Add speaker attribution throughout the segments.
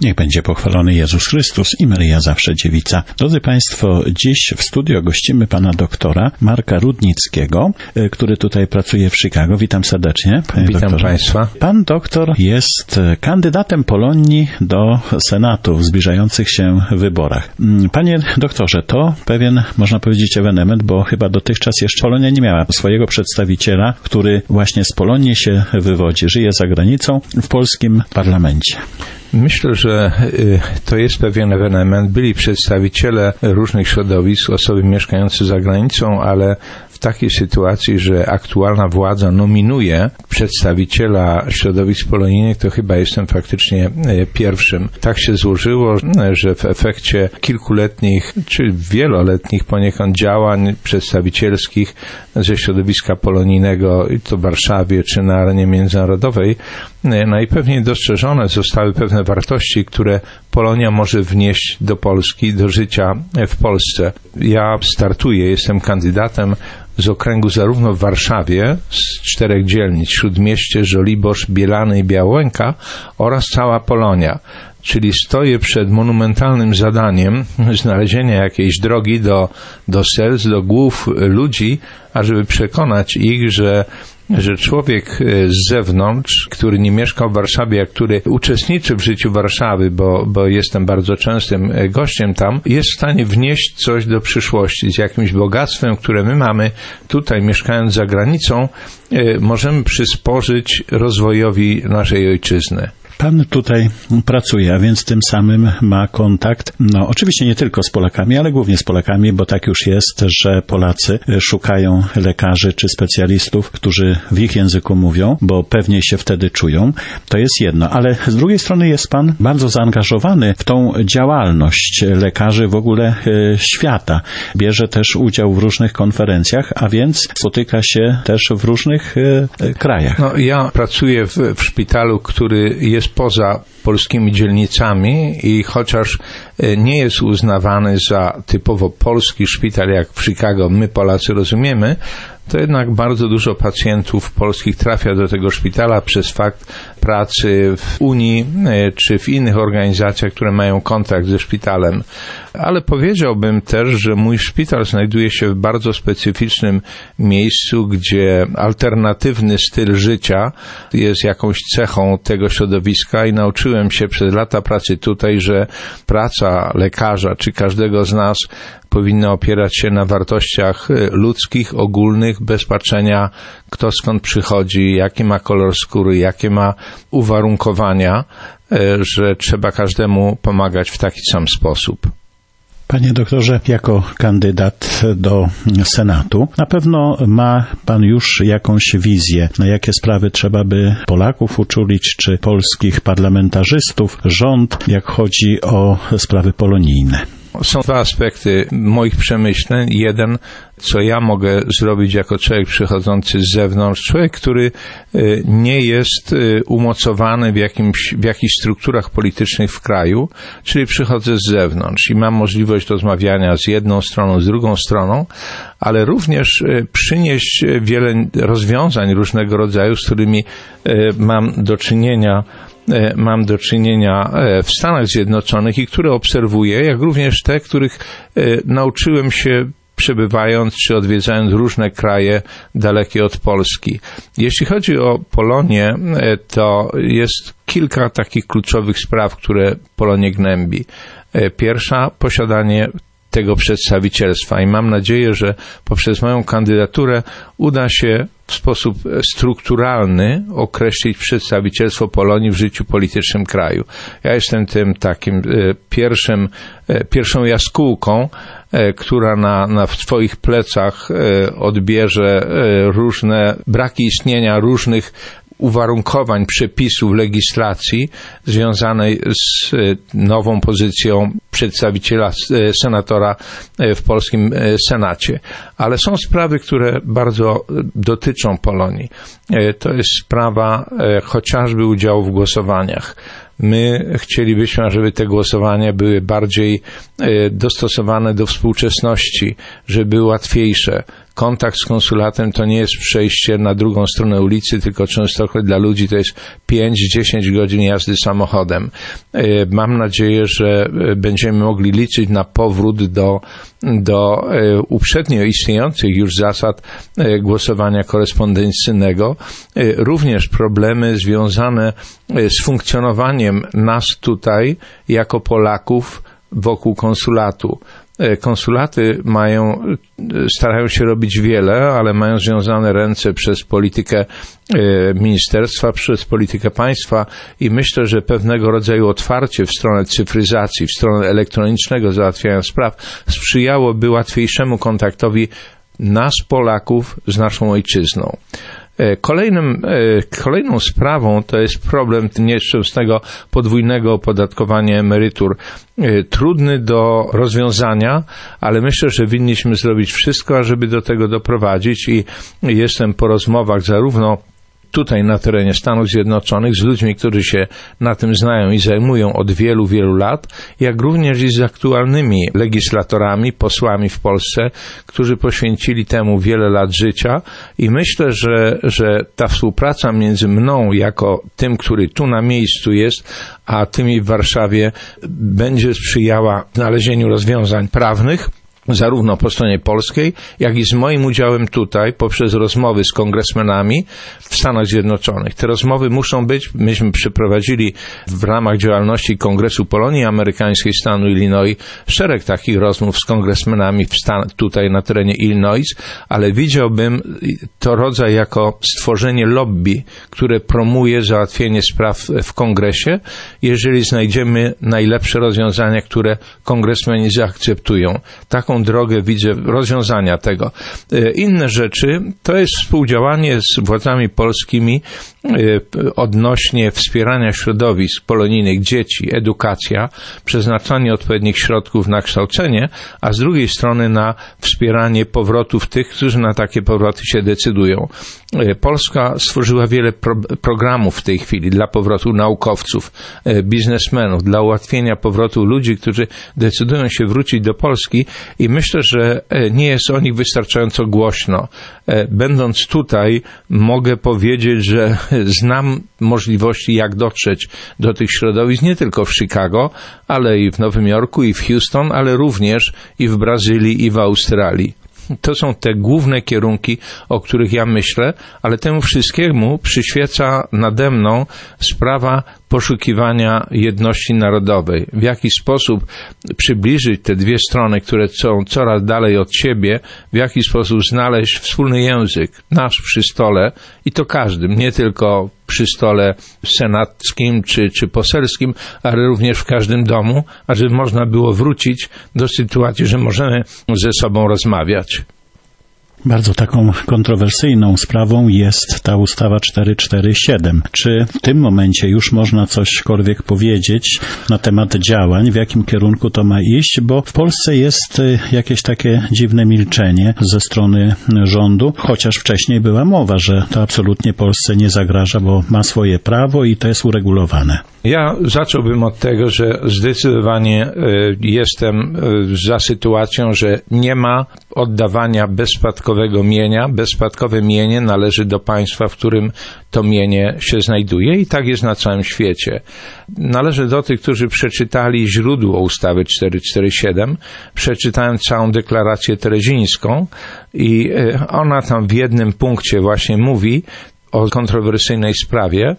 Speaker 1: Niech będzie pochwalony Jezus Chrystus i Maryja zawsze dziewica. Drodzy Państwo, dziś w studio gościmy pana doktora Marka Rudnickiego, który tutaj pracuje w Chicago. Witam serdecznie.
Speaker 2: Witam Państwa.
Speaker 1: Pan doktor jest kandydatem Polonii do Senatu w zbliżających się wyborach. Panie doktorze, to pewien, można powiedzieć, ewenement, bo chyba dotychczas jeszcze Polonia nie miała swojego przedstawiciela, który właśnie z Polonii się wywodzi, żyje za granicą w polskim parlamencie.
Speaker 2: Myślę, że to jest pewien ewenement. Byli przedstawiciele różnych środowisk, osoby mieszkające za granicą, ale w takiej sytuacji, że aktualna władza nominuje przedstawiciela środowisk polonijnych, to chyba jestem faktycznie pierwszym. Tak się złożyło, że w efekcie kilkuletnich czy wieloletnich poniekąd działań przedstawicielskich ze środowiska polonijnego, to w Warszawie czy na arenie międzynarodowej, najpewniej dostrzeżone zostały pewne wartości, które Polonia może wnieść do Polski, do życia w Polsce. Ja startuję, jestem kandydatem z okręgu zarówno w Warszawie, z 4 dzielnic, Śródmieście, Żoliborz, Bielany i Białęka oraz cała Polonia. Czyli stoję przed monumentalnym zadaniem znalezienia jakiejś drogi do serc, do głów ludzi, ażeby przekonać ich, że człowiek z zewnątrz, który nie mieszkał w Warszawie, a który uczestniczy w życiu Warszawy, bo jestem bardzo częstym gościem tam, jest w stanie wnieść coś do przyszłości z jakimś bogactwem, które my mamy tutaj, mieszkając za granicą, możemy przysporzyć rozwojowi naszej ojczyzny.
Speaker 1: Pan tutaj pracuje, a więc tym samym ma kontakt, oczywiście nie tylko z Polakami, ale głównie z Polakami, bo tak już jest, że Polacy szukają lekarzy czy specjalistów, którzy w ich języku mówią, bo pewniej się wtedy czują. To jest jedno, ale z drugiej strony jest Pan bardzo zaangażowany w tą działalność lekarzy w ogóle świata. Bierze też udział w różnych konferencjach, a więc spotyka się też w różnych krajach.
Speaker 2: Ja pracuję w szpitalu, który jest poza polskimi dzielnicami i chociaż nie jest uznawany za typowo polski szpital, jak w Chicago my Polacy rozumiemy, to jednak bardzo dużo pacjentów polskich trafia do tego szpitala przez fakt pracy w Unii czy w innych organizacjach, które mają kontakt ze szpitalem. Ale powiedziałbym też, że mój szpital znajduje się w bardzo specyficznym miejscu, gdzie alternatywny styl życia jest jakąś cechą tego środowiska i nauczyłem się przez lata pracy tutaj, że praca lekarza czy każdego z nas powinna opierać się na wartościach ludzkich, ogólnych, bez patrzenia kto skąd przychodzi, jaki ma kolor skóry, jakie ma uwarunkowania, że trzeba każdemu pomagać w taki sam sposób.
Speaker 1: Panie doktorze, jako kandydat do Senatu, na pewno ma Pan już jakąś wizję, na jakie sprawy trzeba by Polaków uczulić, czy polskich parlamentarzystów, rząd, jak chodzi o sprawy polonijne.
Speaker 2: Są 2 aspekty moich przemyśleń. Jeden, co ja mogę zrobić jako człowiek przychodzący z zewnątrz, człowiek, który nie jest umocowany w jakichś strukturach politycznych w kraju, czyli przychodzę z zewnątrz i mam możliwość rozmawiania z jedną stroną, z drugą stroną, ale również przynieść wiele rozwiązań różnego rodzaju, z którymi mam do czynienia w Stanach Zjednoczonych i które obserwuję, jak również te, których nauczyłem się przebywając czy odwiedzając różne kraje dalekie od Polski. Jeśli chodzi o Polonię, to jest kilka takich kluczowych spraw, które Polonię gnębi. Pierwsza, posiadanie tego przedstawicielstwa i mam nadzieję, że poprzez moją kandydaturę uda się w sposób strukturalny określić przedstawicielstwo Polonii w życiu politycznym kraju. Ja jestem tym takim pierwszą jaskółką, która na swoich plecach odbierze różne braki istnienia różnych uwarunkowań przepisów legislacji związanej z nową pozycją przedstawiciela senatora w polskim Senacie. Ale są sprawy, które bardzo dotyczą Polonii. To jest sprawa chociażby udziału w głosowaniach. My chcielibyśmy, żeby te głosowania były bardziej dostosowane do współczesności, żeby były łatwiejsze. kontakt z konsulatem to nie jest przejście na drugą stronę ulicy, tylko częstokroć dla ludzi to jest 5-10 godzin jazdy samochodem. Mam nadzieję, że będziemy mogli liczyć na powrót do uprzednio istniejących już zasad głosowania korespondencyjnego. Również problemy związane z funkcjonowaniem nas tutaj jako Polaków wokół konsulatu. Konsulaty starają się robić wiele, ale mają związane ręce przez politykę ministerstwa, przez politykę państwa i myślę, że pewnego rodzaju otwarcie w stronę cyfryzacji, w stronę elektronicznego załatwiania spraw sprzyjałoby łatwiejszemu kontaktowi nas, Polaków, z naszą ojczyzną. Kolejną sprawą to jest problem nieszczęsnego podwójnego opodatkowania emerytur. Trudny do rozwiązania, ale myślę, że winniśmy zrobić wszystko, ażeby do tego doprowadzić i jestem po rozmowach zarówno tutaj na terenie Stanów Zjednoczonych z ludźmi, którzy się na tym znają i zajmują od wielu, wielu lat, jak również i z aktualnymi legislatorami, posłami w Polsce, którzy poświęcili temu wiele lat życia i myślę, że ta współpraca między mną jako tym, który tu na miejscu jest, a tymi w Warszawie będzie sprzyjała znalezieniu rozwiązań prawnych, zarówno po stronie polskiej, jak i z moim udziałem tutaj poprzez rozmowy z kongresmenami w Stanach Zjednoczonych. Te rozmowy muszą być, myśmy przeprowadzili w ramach działalności Kongresu Polonii Amerykańskiej stanu Illinois szereg takich rozmów z kongresmenami tutaj na terenie Illinois, ale widziałbym to rodzaj jako stworzenie lobby, które promuje załatwienie spraw w kongresie, jeżeli znajdziemy najlepsze rozwiązania, które kongresmeni zaakceptują. Taką drogę widzę rozwiązania tego. Inne rzeczy to jest współdziałanie z władzami polskimi odnośnie wspierania środowisk polonijnych dzieci, edukacja, przeznaczanie odpowiednich środków na kształcenie, a z drugiej strony na wspieranie powrotów tych, którzy na takie powroty się decydują. Polska stworzyła wiele programów w tej chwili dla powrotu naukowców, biznesmenów, dla ułatwienia powrotu ludzi, którzy decydują się wrócić do Polski i myślę, że nie jest o nich wystarczająco głośno. Będąc tutaj, mogę powiedzieć, że znam możliwości, jak dotrzeć do tych środowisk, nie tylko w Chicago, ale i w Nowym Jorku, i w Houston, ale również i w Brazylii, i w Australii. To są te główne kierunki, o których ja myślę, ale temu wszystkiemu przyświeca nade mną sprawa poszukiwania jedności narodowej. W jaki sposób przybliżyć te dwie strony, które są coraz dalej od siebie, w jaki sposób znaleźć wspólny język, nasz przy stole i to każdym, nie tylko przy stole senackim czy poselskim, ale również w każdym domu, ażeby można było wrócić do sytuacji, że możemy ze sobą rozmawiać.
Speaker 1: Bardzo taką kontrowersyjną sprawą jest ta ustawa 447. Czy w tym momencie już można cośkolwiek powiedzieć na temat działań, w jakim kierunku to ma iść? Bo w Polsce jest jakieś takie dziwne milczenie ze strony rządu, chociaż wcześniej była mowa, że to absolutnie Polsce nie zagraża, bo ma swoje prawo i to jest uregulowane.
Speaker 2: Ja zacząłbym od tego, że zdecydowanie jestem za sytuacją, że nie ma oddawania bezspadkowego mienia. Bezspadkowe mienie należy do państwa, w którym to mienie się znajduje i tak jest na całym świecie. Należę do tych, którzy przeczytali źródło ustawy 447, przeczytałem całą deklarację terezińską i ona tam w jednym punkcie właśnie mówi o kontrowersyjnej sprawie,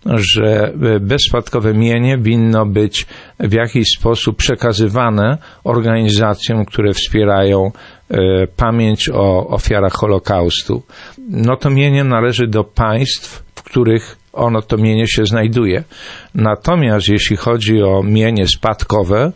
Speaker 2: że bezspadkowe mienie winno być w jakiś sposób przekazywane organizacjom, które wspierają pamięć o ofiarach Holokaustu. No to mienie należy do państw, w których to mienie się znajduje. Natomiast jeśli chodzi o mienie spadkowe,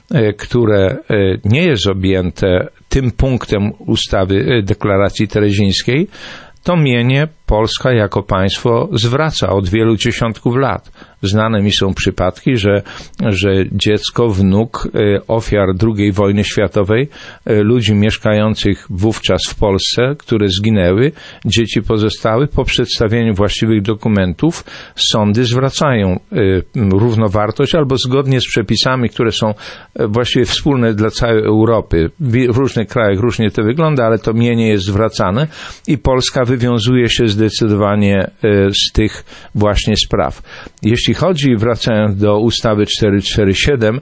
Speaker 2: które nie jest objęte tym punktem ustawy deklaracji terezińskiej, to mienie Polska jako państwo zwraca od wielu dziesiątków lat. znane mi są przypadki, że dziecko, wnuk ofiar II wojny światowej, ludzi mieszkających wówczas w Polsce, które zginęły, dzieci pozostałe, po przedstawieniu właściwych dokumentów sądy zwracają równowartość albo zgodnie z przepisami, które są właściwie wspólne dla całej Europy. W różnych krajach różnie to wygląda, ale to mienie jest zwracane i Polska wywiązuje się zdecydowanie z tych właśnie spraw. Jeśli chodzi, wracając do ustawy 447,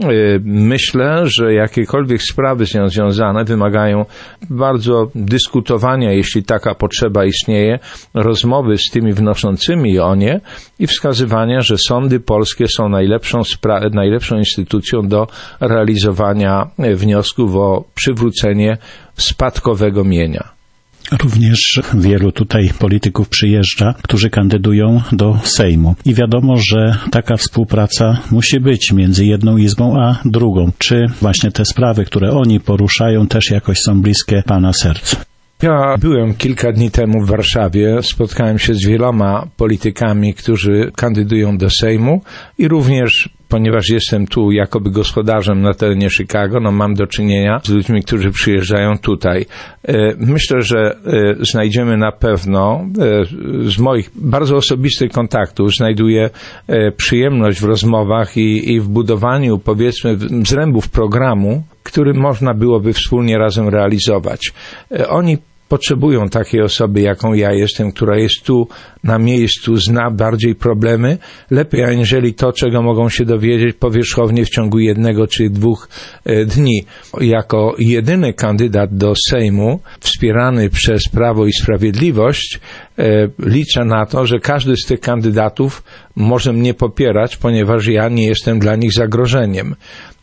Speaker 2: myślę, że jakiekolwiek sprawy z nią związane wymagają bardzo dyskutowania, jeśli taka potrzeba istnieje, rozmowy z tymi wnoszącymi o nie i wskazywania, że sądy polskie są najlepszą instytucją do realizowania wniosków o przywrócenie spadkowego mienia.
Speaker 1: Również wielu tutaj polityków przyjeżdża, którzy kandydują do Sejmu. I wiadomo, że taka współpraca musi być między jedną izbą a drugą. Czy właśnie te sprawy, które oni poruszają, też jakoś są bliskie Pana sercu?
Speaker 2: Ja byłem kilka dni temu w Warszawie, spotkałem się z wieloma politykami, którzy kandydują do Sejmu i również, ponieważ jestem tu jakoby gospodarzem na terenie Chicago, mam do czynienia z ludźmi, którzy przyjeżdżają tutaj. Myślę, że znajdziemy na pewno, z moich bardzo osobistych kontaktów, znajduję przyjemność w rozmowach i w budowaniu, powiedzmy, zrębów programu, który można byłoby wspólnie razem realizować. Oni potrzebują takiej osoby, jaką ja jestem, która jest tu na miejscu, zna bardziej problemy, lepiej aniżeli to, czego mogą się dowiedzieć powierzchownie w ciągu 1 czy 2 dni. Jako jedyny kandydat do Sejmu, wspierany przez Prawo i Sprawiedliwość, liczę na to, że każdy z tych kandydatów może mnie popierać, ponieważ ja nie jestem dla nich zagrożeniem.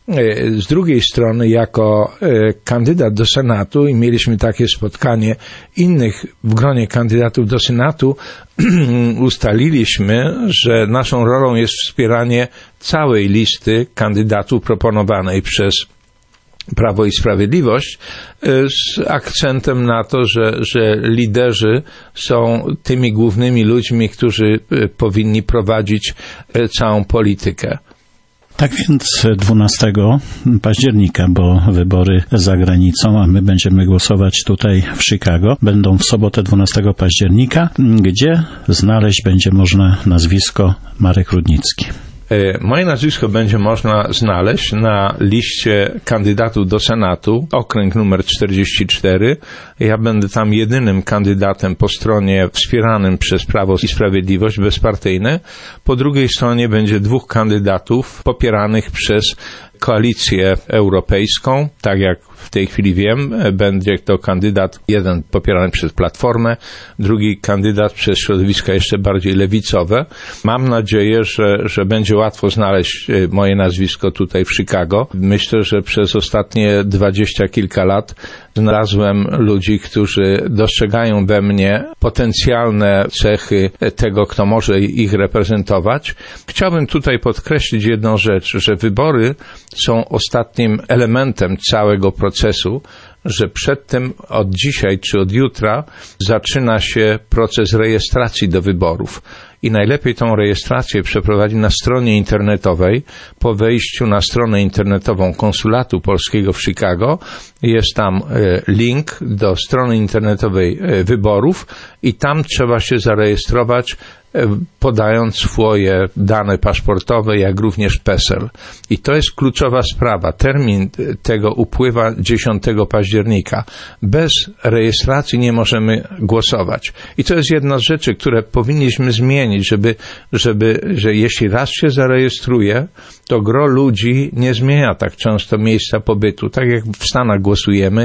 Speaker 2: Z drugiej strony, jako kandydat do Senatu, i mieliśmy takie spotkanie innych w gronie kandydatów do Senatu, ustaliliśmy, że naszą rolą jest wspieranie całej listy kandydatów proponowanej przez Prawo i Sprawiedliwość, z akcentem na to, że liderzy są tymi głównymi ludźmi, którzy powinni prowadzić całą politykę.
Speaker 1: Tak więc 12 października, bo wybory za granicą, a my będziemy głosować tutaj w Chicago, będą w sobotę 12 października, gdzie znaleźć będzie można nazwisko Marek Rudnicki.
Speaker 2: Moje nazwisko będzie można znaleźć na liście kandydatów do Senatu, okręg numer 44. Ja będę tam jedynym kandydatem po stronie wspieranym przez Prawo i Sprawiedliwość, bezpartyjne. Po drugiej stronie będzie 2 kandydatów popieranych przez Koalicję Europejską, tak jak w tej chwili wiem, będzie to kandydat, jeden popierany przez Platformę, drugi kandydat przez środowiska jeszcze bardziej lewicowe. Mam nadzieję, że będzie łatwo znaleźć moje nazwisko tutaj w Chicago. Myślę, że przez ostatnie 20 kilka lat znalazłem ludzi, którzy dostrzegają we mnie potencjalne cechy tego, kto może ich reprezentować. Chciałbym tutaj podkreślić jedną rzecz, że wybory są ostatnim elementem całego procesu, że przed tym od dzisiaj czy od jutra zaczyna się proces rejestracji do wyborów. I najlepiej tą rejestrację przeprowadzić na stronie internetowej. Po wejściu na stronę internetową Konsulatu Polskiego w Chicago jest tam link do strony internetowej wyborów i tam trzeba się zarejestrować, podając swoje dane paszportowe, jak również PESEL. I to jest kluczowa sprawa. Termin tego upływa 10 października. Bez rejestracji nie możemy głosować. I to jest jedna z rzeczy, które powinniśmy zmienić, że jeśli raz się zarejestruje, to gro ludzi nie zmienia tak często miejsca pobytu. Tak jak w Stanach głosujemy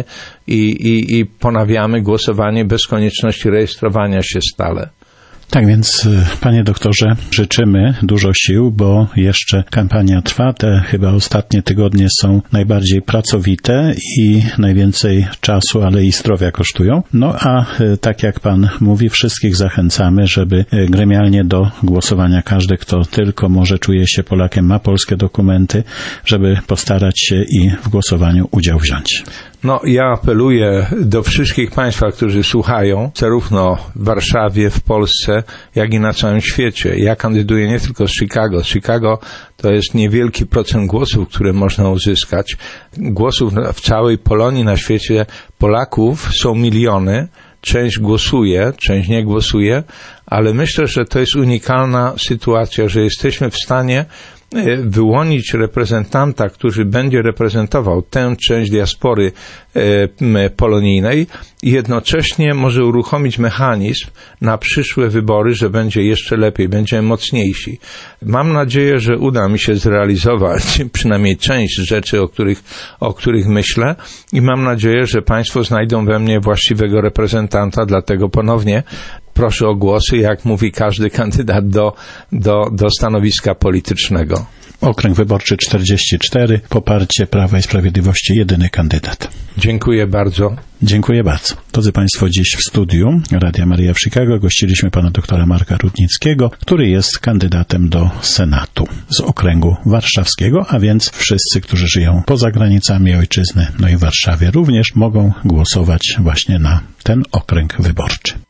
Speaker 2: i ponawiamy głosowanie bez konieczności rejestrowania się stale.
Speaker 1: Tak więc, panie doktorze, życzymy dużo sił, bo jeszcze kampania trwa. Te chyba ostatnie tygodnie są najbardziej pracowite i najwięcej czasu, ale i zdrowia kosztują. No a tak jak pan mówi, wszystkich zachęcamy, żeby gremialnie do głosowania każdy, kto tylko może czuje się Polakiem, ma polskie dokumenty, żeby postarać się i w głosowaniu udział wziąć.
Speaker 2: No, ja apeluję do wszystkich Państwa, którzy słuchają, zarówno w Warszawie, w Polsce, jak i na całym świecie. Ja kandyduję nie tylko z Chicago. Chicago to jest niewielki procent głosów, które można uzyskać. Głosów w całej Polonii, na świecie Polaków są miliony. Część głosuje, część nie głosuje, ale myślę, że to jest unikalna sytuacja, że jesteśmy w stanie wyłonić reprezentanta, który będzie reprezentował tę część diaspory polonijnej i jednocześnie może uruchomić mechanizm na przyszłe wybory, że będzie jeszcze lepiej, będziemy mocniejsi. Mam nadzieję, że uda mi się zrealizować przynajmniej część rzeczy, o których myślę i mam nadzieję, że Państwo znajdą we mnie właściwego reprezentanta, dlatego ponownie proszę o głosy, jak mówi każdy kandydat do stanowiska politycznego.
Speaker 1: Okręg wyborczy 44, poparcie Prawa i Sprawiedliwości, jedyny kandydat.
Speaker 2: Dziękuję bardzo.
Speaker 1: Dziękuję bardzo. Drodzy Państwo, dziś w studiu Radia Maryja w Chicago gościliśmy pana doktora Marka Rudnickiego, który jest kandydatem do Senatu z okręgu warszawskiego, a więc wszyscy, którzy żyją poza granicami ojczyzny, no i w Warszawie również mogą głosować właśnie na ten okręg wyborczy.